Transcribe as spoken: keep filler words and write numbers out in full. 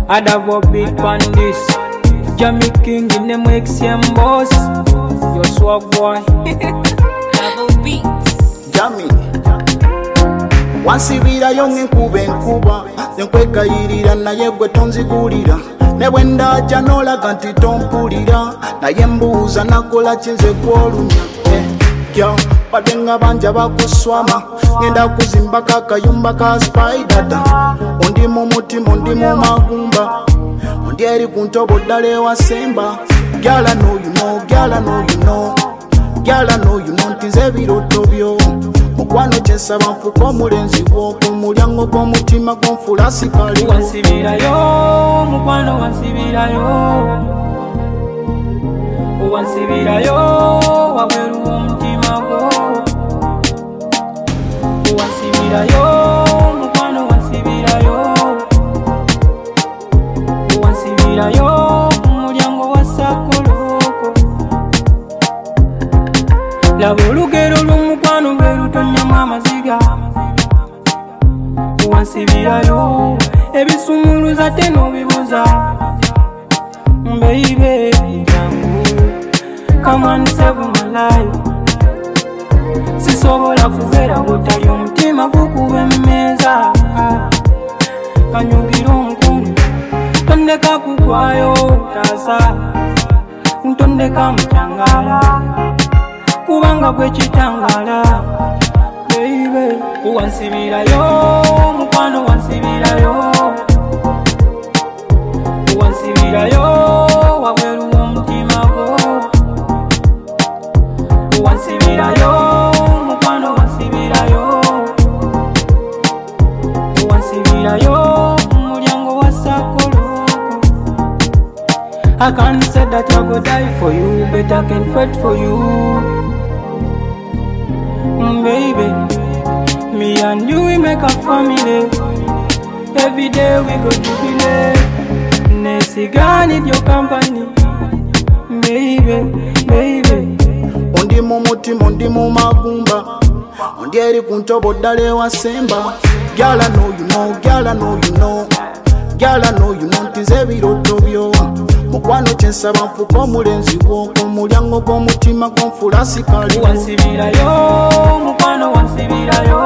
I'd have a big on this. Jamie King in them X M boss. Your swag boy. Double beats. Jamie. Wansibira yonge nkube nkuba Nkwekayirira naye gwe tonzigulira Ne bwe ndaja n'olaga nti tompulira Naye mbuuza nakola kinze kwolumya Kya badde nga banja bakuswama Ngenda kuzimbako akayumba ka Spider Ondi mu mutima ondi mu magumba Ondi eri ku ntobo ddala ewasemba Girl I know you know, girl I know you know Girl I know you know nti nze ebiroto byo Mukwano kyensaba nfuka omulenzi gwo ku mulyango gw'omutima gw'onfula sikaliwo Wansibirayo mukwano wansibirayo Wansibirayo wabweru w'omutima gwo Wansibirayo mukwano wansibirayo Wansibirayo ku mulyango wa Sakoloko Laba olugero lw'omukwano lwe lutonyamu amaziga Wansibirayo ebisumuluza ate n'obibuza Baby, come on save my life Sisobola kubeera butayo omutima gukuba emmeza Kanyugira omukono tondeka kugwayo taasa Ntondeka mukyangala kubanga gwe kitangala Baby, wansibirayo mukwano wansibirayo Wansibirayo wabweru w'omutima gwo Wansibirayo mukwano wansibirayo Wansibirayo mulyango wa Sakoloko I can't say that I go die for you but I can fight for you Baby, me and you we make a family Every day we go jubilate Nesiga need your company Baby, baby Ondi mu mutima ondi mu magumba Ondi eri ku ntobo ddala ewasemba Girl I know you know, girl I know you know Girl I know you know nti nze ebiroto byo Mukwano kyensaba nfuka omulenzi gwo ku mulyango gw'omutima gw'onfula sikaliwo Wansibirayo mukwano wansibirayo